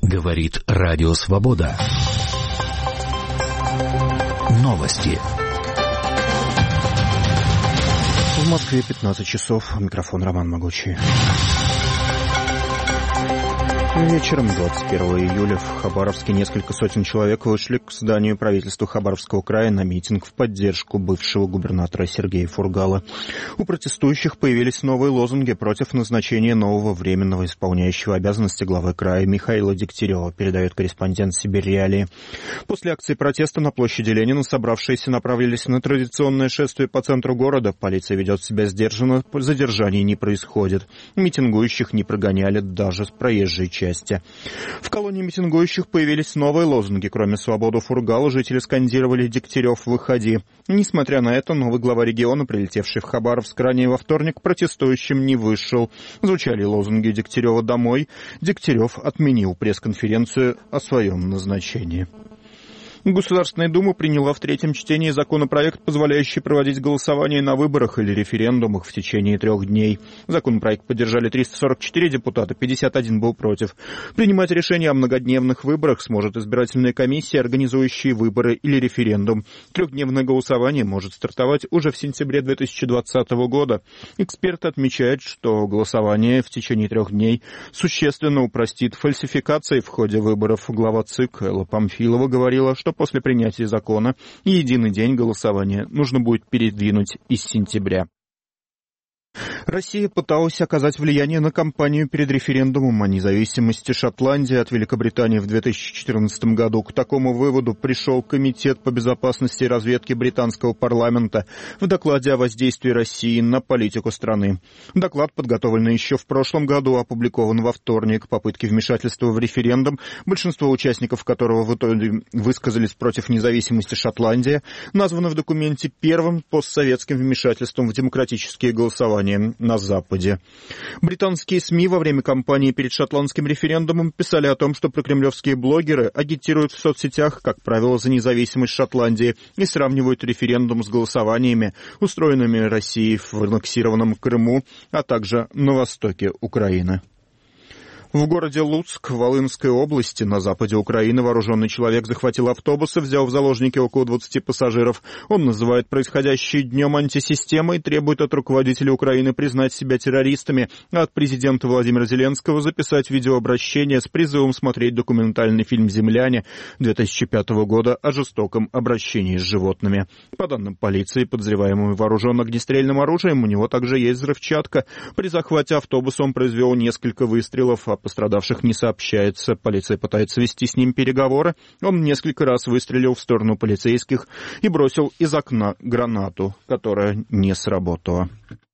Говорит Радио Свобода. Новости. В Москве 15 часов. Микрофон Роман Могучий. Вечером 21 июля в Хабаровске несколько сотен человек вышли к зданию правительства Хабаровского края на митинг в поддержку бывшего губернатора Сергея Фургала. У протестующих появились новые лозунги против назначения нового временного исполняющего обязанности главы края Михаила Дегтярева, передает корреспондент «Сибирь-Реалии». После акции протеста на площади Ленина собравшиеся направились на традиционное шествие по центру города. Полиция ведет себя сдержанно, задержаний не происходит. Митингующих не прогоняли даже с проезжей части. В колонии митингующих появились новые лозунги. Кроме «Свободу Фургала», жители скандировали «Дегтярев, выходи». Несмотря на это, новый глава региона, прилетевший в Хабаровск ранее во вторник, протестующим не вышел. Звучали лозунги «Дегтярева домой». Дегтярев отменил пресс-конференцию о своем назначении. Государственная Дума приняла в третьем чтении законопроект, позволяющий проводить голосование на выборах или референдумах в течение 3 дней. Законопроект поддержали 344 депутата, 51 был против. Принимать решение о многодневных выборах сможет избирательная комиссия, организующая выборы или референдум. 3-дневное голосование может стартовать уже в сентябре 2020 года. Эксперты отмечают, что голосование в течение 3 дней существенно упростит фальсификации в ходе выборов. Глава ЦИК Элла Памфилова говорила, что после принятия закона единый день голосования нужно будет передвинуть из сентября. Россия пыталась оказать влияние на кампанию перед референдумом о независимости Шотландии от Великобритании в 2014 году. К такому выводу пришел Комитет по безопасности и разведке британского парламента в докладе о воздействии России на политику страны. Доклад, подготовленный еще в прошлом году, опубликован во вторник. Попытки вмешательства в референдум, большинство участников которого в итоге высказались против независимости Шотландии, названы в документе первым постсоветским вмешательством в демократические голосования на Западе. Британские СМИ во время кампании перед шотландским референдумом писали о том, что прокремлевские блогеры агитируют в соцсетях, как правило, за независимость Шотландии и сравнивают референдум с голосованиями, устроенными Россией в аннексированном Крыму, а также на востоке Украины. В городе Луцк, Волынской области, на западе Украины, вооруженный человек захватил автобус и взял в заложники около 20 пассажиров. Он называет происходящее днем антисистемы и требует от руководителей Украины признать себя террористами, а от президента Владимира Зеленского записать видеообращение с призывом смотреть документальный фильм «Земляне» 2005 года о жестоком обращении с животными. По данным полиции, подозреваемый вооружен огнестрельным оружием, у него также есть взрывчатка. При захвате автобуса он произвел несколько выстрелов, о пострадавших не сообщается. Полиция пытается вести с ним переговоры. Он несколько раз выстрелил в сторону полицейских и бросил из окна гранату, которая не сработала.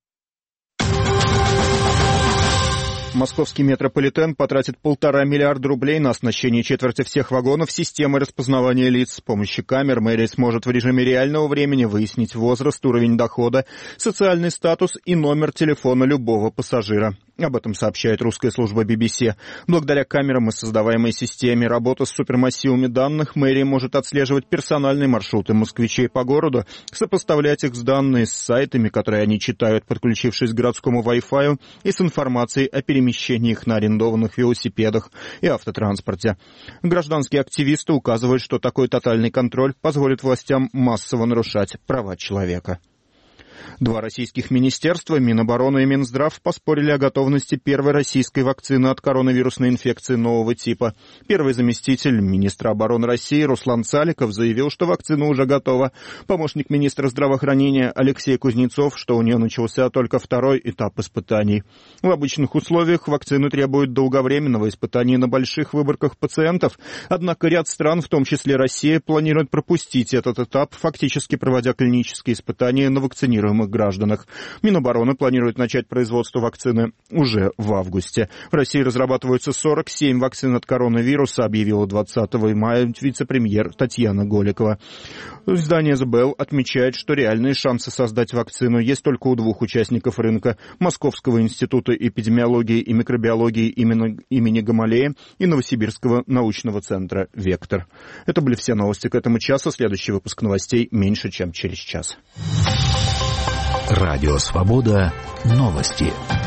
Московский метрополитен потратит 1,5 миллиарда рублей на оснащение четверти всех вагонов системой распознавания лиц. С помощью камер мэрия сможет в режиме реального времени выяснить возраст, уровень дохода, социальный статус и номер телефона любого пассажира. Об этом сообщает русская служба BBC. Благодаря камерам и создаваемой системе работы с супермассивами данных, мэрия может отслеживать персональные маршруты москвичей по городу, сопоставлять их с данными с сайтами, которые они читают, подключившись к городскому Wi-Fi, и с информацией о перемещениях на арендованных велосипедах и автотранспорте. Гражданские активисты указывают, что такой тотальный контроль позволит властям массово нарушать права человека. 2 российских министерства, Минобороны и Минздрав, поспорили о готовности первой российской вакцины от коронавирусной инфекции нового типа. Первый заместитель министра обороны России Руслан Цаликов заявил, что вакцина уже готова. Помощник министра здравоохранения Алексей Кузнецов, что у нее начался только 2-й этап испытаний. В обычных условиях вакцину требуют долговременного испытания на больших выборках пациентов, однако ряд стран, в том числе Россия, планирует пропустить этот этап, фактически проводя клинические испытания на вакцинируемых гражданах. Минобороны планирует начать производство вакцины уже в августе. В России разрабатываются 47 вакцин от коронавируса, объявила 20 мая вице-премьер Татьяна Голикова. Издание The Bell отмечает, что реальные шансы создать вакцину есть только у 2 участников рынка: Московского института эпидемиологии и микробиологии имени Гамалея и Новосибирского научного центра «Вектор». Это были все новости к этому часу. Следующий выпуск новостей меньше, чем через час. Радио Свобода. Новости.